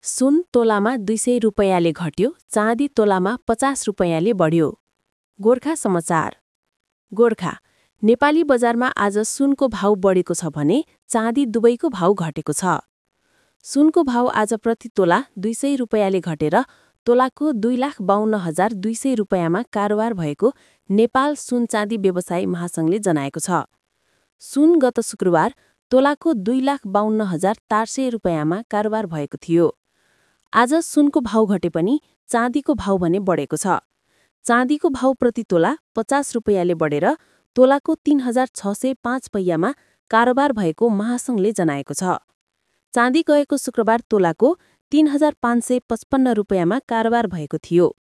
सुन तोलामा 200 रुपैयाँले घट्यो, चाँदी तोलामा 50 रुपैयाँले बढ्यो। गोर्खा समाचार। गोर्खा। नेपाली बजारमा आज सुनको भाउ बढेको छ भने चाँदी दुवैको भाउ घटेको छ। सुनको भाउ आज प्रति तोला 200 रुपैयाँले घटेर तोलाको 2,52,200 रुपैयाँमा कारोबार भएको नेपाल सुन चाँदी व्यवसायी महासंघले जनाएको छ। सुन गत शुक्रबार तोलाको 2,52,400 रुपैयाँमा कारोबार भएको थियो। आज सुनको भाउ घटे पनि चाँदीको भाउ भने बढेको छ। चाँदीको भाउ प्रति तोला 50 रुपैयाँले बढेर तोलाको 3,605 पैयाँमा कारोबार भएको महासंघले जनाएको छ। चाँदी गएको शुक्रबार तोलाको 3,555 रुपैयाँमा कारोबार भएको थियो।